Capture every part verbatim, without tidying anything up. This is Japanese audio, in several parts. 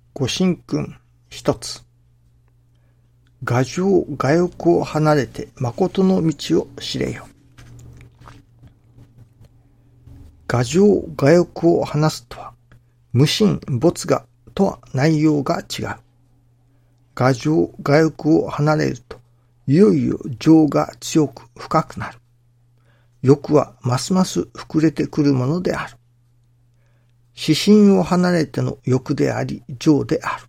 ご神君一つ。我情我欲を離れて誠の道を知れよ。我情我欲を離すとは、無心没我とは内容が違う。我情我欲を離れると、いよいよ情が強く深くなる。欲はますます膨れてくるものである。私心を離れての欲であり、情である。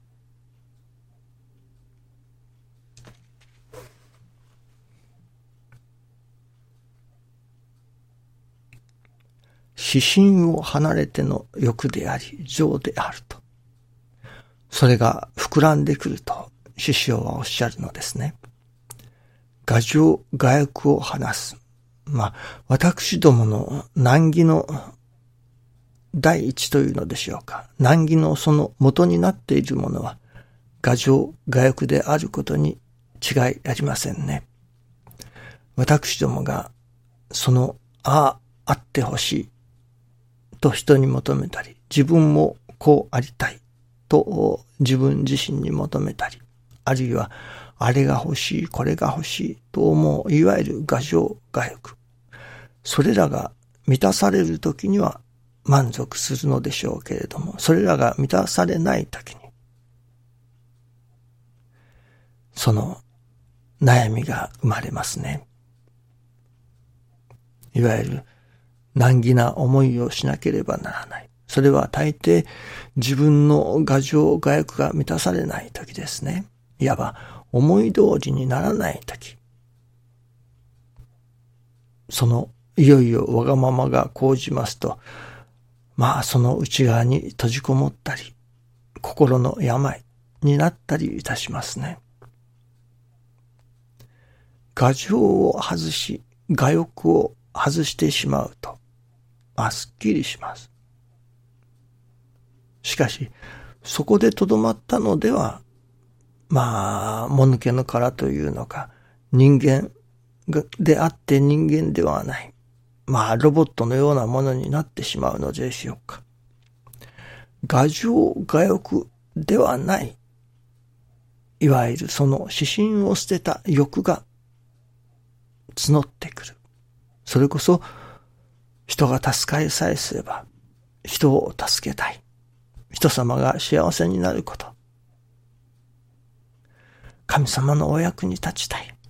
私心を離れての欲であり、情であると。それが膨らんでくると、師匠はおっしゃるのですね。我情我欲を離す。まあ、私どもの難儀の第一というのでしょうか。難儀のその元になっているものは、我情我欲であることに違いありませんね。私どもが、その、ああ、あってほしい、と人に求めたり、自分もこうありたい、と自分自身に求めたり、あるいは、あれが欲しい、これが欲しい、と思う、いわゆる我情我欲。それらが満たされるときには満足するのでしょうけれども、それらが満たされないときに、その悩みが生まれますね。いわゆる難儀な思いをしなければならない。それは大抵自分の我情我欲が満たされないときですね。いわば思い通りにならないとき。そのいよいよわがままが講じますと、まあその内側に閉じこもったり、心の病になったりいたしますね。我情を外し、我欲を外してしまうと、まあすっきりします。しかし、そこでとどまったのでは、まあ、もぬけの殻というのか、人間であって人間ではない。まあ、ロボットのようなものになってしまうのでしょうか。我情我欲ではない。いわゆるその私心を捨てた欲が募ってくる。それこそ、人が助かりさえすれば、人を助けたい。人様が幸せになること。神様のお役に立ちたい。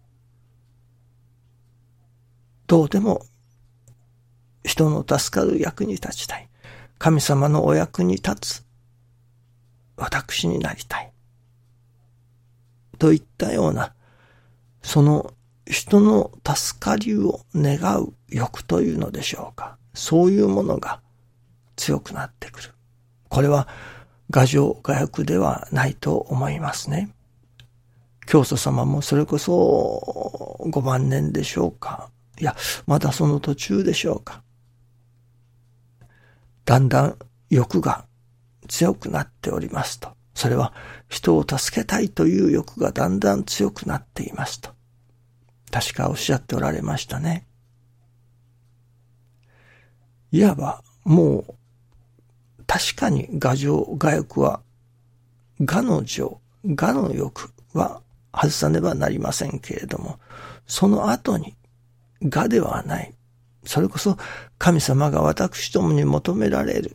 どうでも人の助かる役に立ちたい。神様のお役に立つ私になりたい。といったような、その人の助かりを願う欲というのでしょうか。そういうものが強くなってくる。これは我情我欲ではないと思いますね。教祖様もそれこそごばん年でしょうか。いや、まだその途中でしょうか。だんだん欲が強くなっておりますと。それは人を助けたいという欲がだんだん強くなっていますと。確かおっしゃっておられましたね。いわばもう確かに我情我欲は我の情、我の欲は外さねばなりませんけれども、その後に我ではない。それこそ神様が私どもに求められる。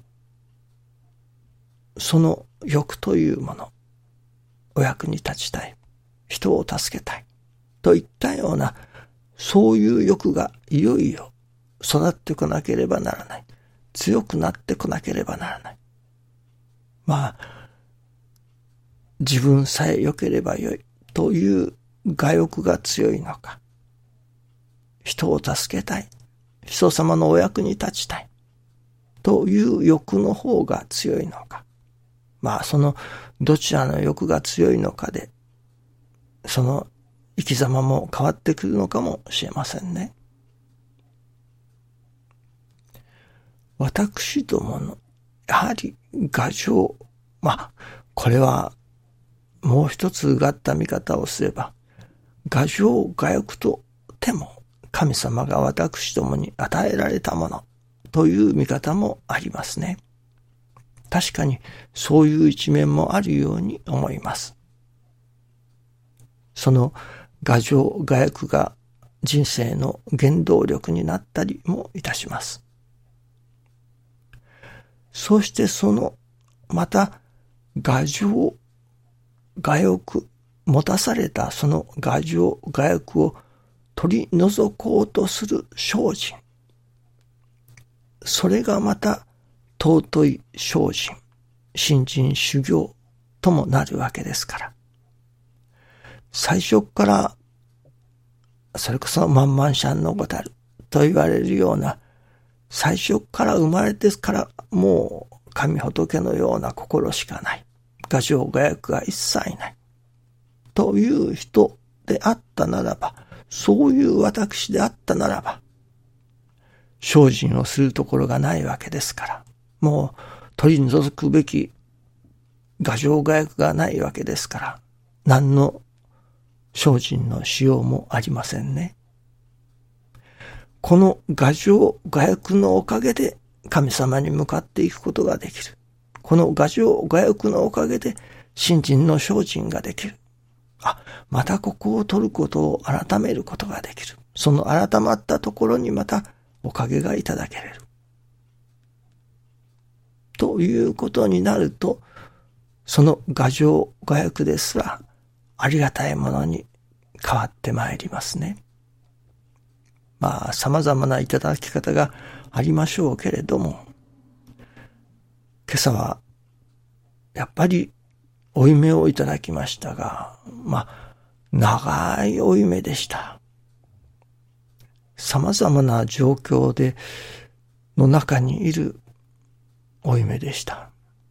その欲というもの。お役に立ちたい。人を助けたい。といったような、そういう欲がいよいよ育ってこなければならない。強くなってこなければならない。まあ、自分さえ良ければよいという我欲が強いのか。人を助けたい。人様のお役に立ちたい。という欲の方が強いのか。まあ、そのどちらの欲が強いのかで、その生き様も変わってくるのかもしれませんね。私どもの、やはり我情、まあ、これはもう一つうがった見方をすれば、我情我欲とても神様が私どもに与えられたものという見方もありますね。 確かにそういう一面もあるように思います。その牙城牙役が人生の原動力になったりもいたします。そしてそのまた牙城牙欲持たされたその牙城牙欲を取り除こうとする精進、それがまた尊い精進、信心修行ともなるわけですから、最初からそれこそ万々シのごたると言われるような、最初から生まれてからもう神仏のような心しかない、牙城牙役が一切ないという人であったならば、そういう私であったならば、精進をするところがないわけですから、もう取り除くべき牙城牙役がないわけですから、何の精進のしようもありませんね。この牙城牙役のおかげで神様に向かっていくことができる。この牙城牙役のおかげで信心の精進ができる。あ、またここを取ることを改めることができる。その改まったところにまたおかげがいただけれる。ということになると、その牙城牙役ですらありがたいものに変わってまいりますね。まあ様々ないただき方がありましょうけれども、今朝はやっぱりお夢をいただきましたが、まあ長いお夢でした。様々な状況での中にいるお夢でした。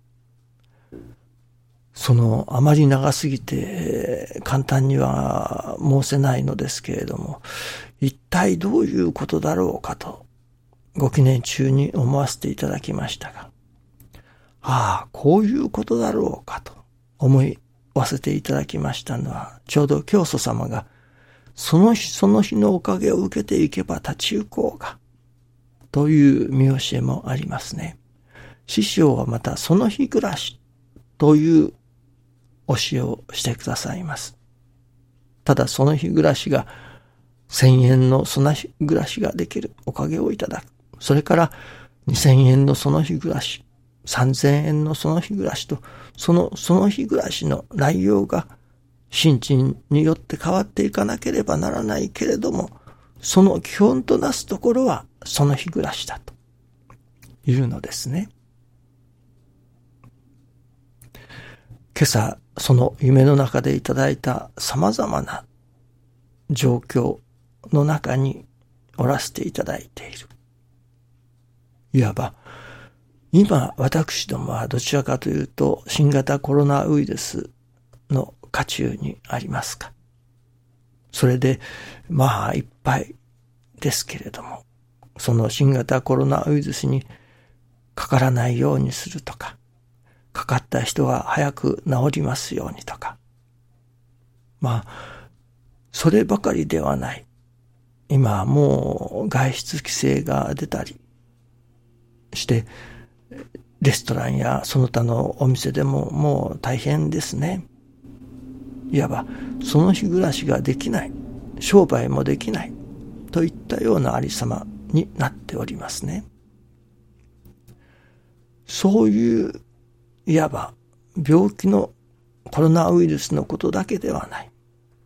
そのあまり長すぎて簡単には申せないのですけれども、一体どういうことだろうかとご記念中に思わせていただきましたが、ああ、こういうことだろうかと思いわせていただきましたのは、ちょうど教祖様がその日その日のおかげを受けていけば立ち行こうがという見教えもありますね。師匠はまたその日暮らしという教えをしてくださいます。ただその日暮らしが千円のその日暮らしができるおかげをいただく。それから二千円のその日暮らし、三千円のその日暮らしと、そのその日暮らしの内容が信心によって変わっていかなければならないけれども、その基本となすところはその日暮らしだというのですね。今朝その夢の中でいただいた様々な状況の中におらせていただいている。いわば今私どもはどちらかというと新型コロナウイルスの渦中にありますか。それでまあいっぱいですけれども、その新型コロナウイルスにかからないようにするとか、かかった人が早く治りますようにとか、まあそればかりではない。今はもう外出規制が出たりしてレストランやその他のお店でももう大変ですね。いわばその日暮らしができない、商売もできないといったようなありさまになっておりますね。そういういわば病気のコロナウイルスのことだけではない。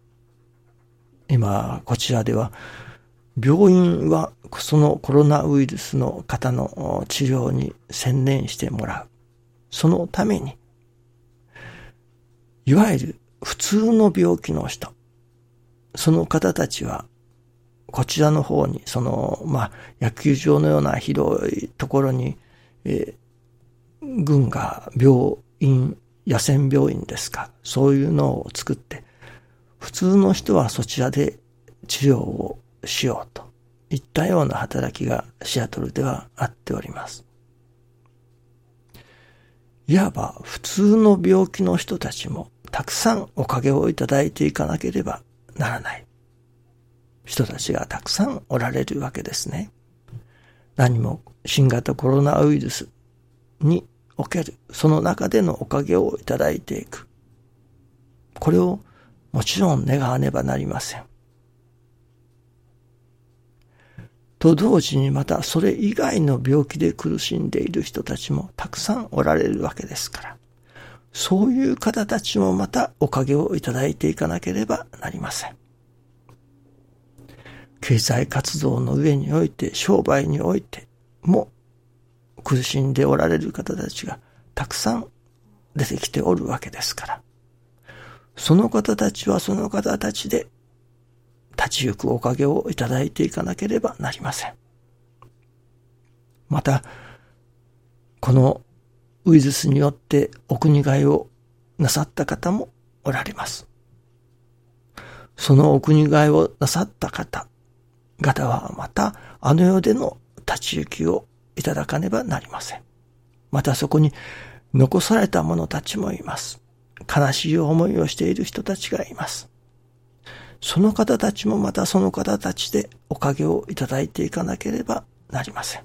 今こちらでは病院はそのコロナウイルスの方の治療に専念してもらう。そのためにいわゆる普通の病気の人、その方たちはこちらの方にそのまあ野球場のような広いところに、えー軍が病院、野戦病院ですか、そういうのを作って、普通の人はそちらで治療をしようといったような働きがシアトルではあっております。いわば普通の病気の人たちもたくさんおかげをいただいていかなければならない人たちがたくさんおられるわけですね。何も新型コロナウイルスにおける、その中でのおかげをいただいていく。これをもちろん願わねばなりません。と同時にまたそれ以外の病気で苦しんでいる人たちもたくさんおられるわけですから、そういう方たちもまたおかげをいただいていかなければなりません。経済活動の上において、商売においても苦しんでおられる方たちがたくさん出てきておるわけですから、その方たちはその方たちで立ち行くおかげをいただいていかなければなりません。また、このウイルスによってお国替えをなさった方もおられます。そのお国替えをなさった方々はまたあの世での立ち行きをいただかねばなりません。またそこに残された者たちもいます。悲しい思いをしている人たちがいます。その方たちもまたその方たちでおかげをいただいていかなければなりません。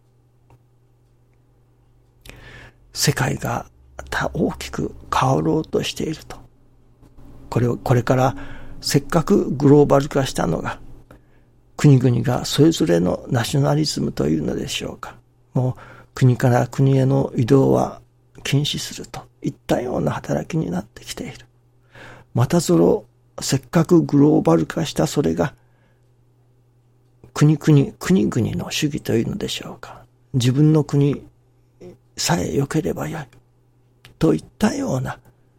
世界が大きく変わろうとしていると。これを、これからせっかくグローバル化したのが、国々がそれぞれのナショナリズムというのでしょうか。もう国から国への移動は禁止するといったような働きになってきている。またそのせっかくグローバル化したそれが国々、国々の主義というのでしょうか。自分の国さえ良ければよいといったような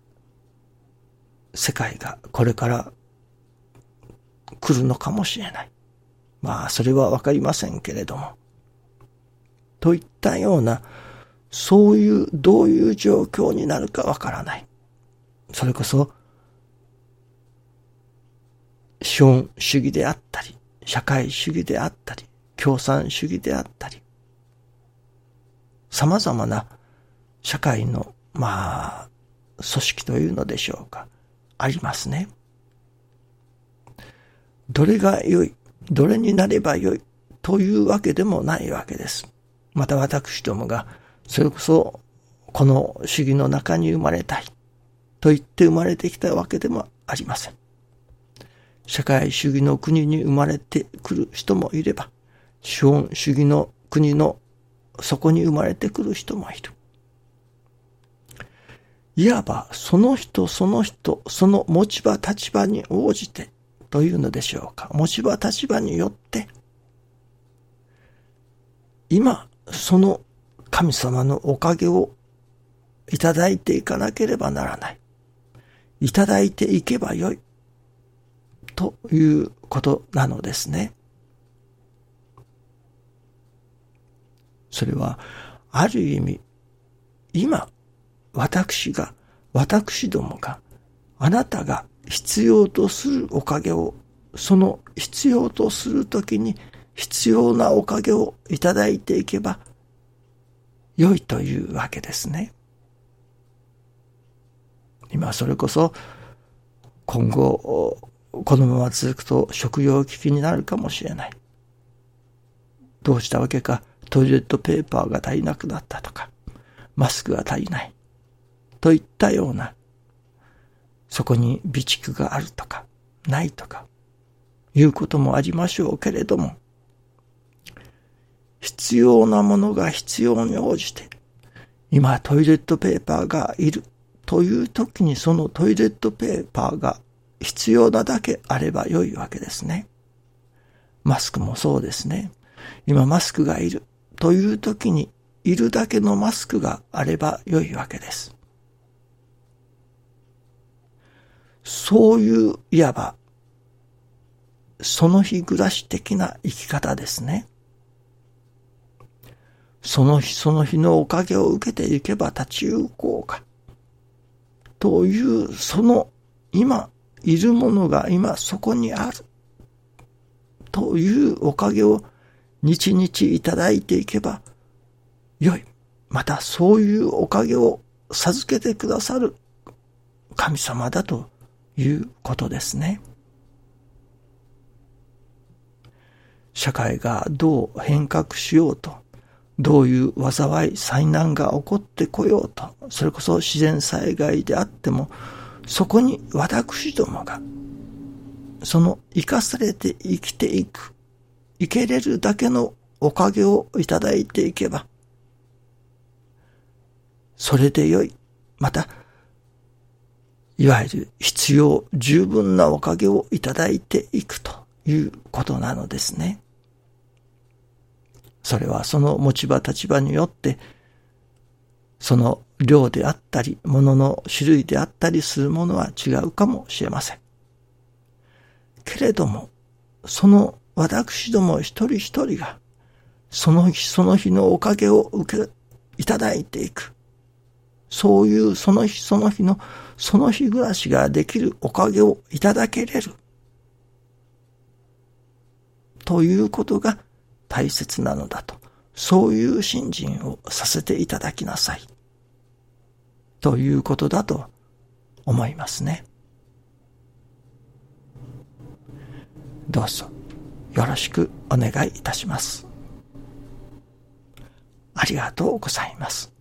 世界がこれから来るのかもしれない。まあそれはわかりませんけれども。といったような、そういうどういう状況になるかわからない。それこそ資本主義であったり、社会主義であったり、共産主義であったり、様々な社会の、まあ、組織というのでしょうか。ありますね。どれが良い、どれになれば良いというわけでもないわけです。また私どもが、それこそこの主義の中に生まれたいと言って生まれてきたわけでもありません。社会主義の国に生まれてくる人もいれば、資本主義の国のそこに生まれてくる人もいる。いわばその人その人、その持ち場立場に応じてというのでしょうか。持ち場立場によって、今その神様のおかげをいただいていかなければならない。いただいていけばよい。ということなのですね。それは、ある意味、今、私が、私どもが、あなたが必要とするおかげを、その必要とするときに必要なおかげをいただいていけば、良いというわけですね。今それこそ、今後、このまま続くと食糧危機になるかもしれない。どうしたわけか、トイレットペーパーが足りなくなったとか、マスクが足りない。といったような、そこに備蓄があるとか、ないとか、いうこともありましょうけれども、必要なものが必要に応じて、今トイレットペーパーがいるという時にそのトイレットペーパーが必要なだけあれば良いわけですね。マスクもそうですね。今マスクがいるという時にいるだけのマスクがあれば良いわけです。そういういわばその日暮らし的な生き方ですね。その日その日のおかげを受けていけば立ち行こうかというその今いるものが今そこにあるというおかげを日々いただいていけばよい。またそういうおかげを授けてくださる神様だということですね。社会がどう変革しようと、 どういう災い、災難が起こってこようと、それこそ自然災害であっても、そこに私どもが、その生かされて生きていく、生けれるだけのおかげをいただいていけば、それでよい。また、いわゆる必要十分なおかげをいただいていくということなのですね。それはその持ち場立場によって、その量であったり、物の種類であったりするものは違うかもしれません。けれども、その私ども一人一人が、その日その日のおかげを受け、いただいていく。そういうその日その日のその日暮らしができるおかげをいただけれる。ということが大切なのだと。そういう信心をさせていただきなさい。ということだと思いますね。どうぞよろしくお願いいたします。ありがとうございます。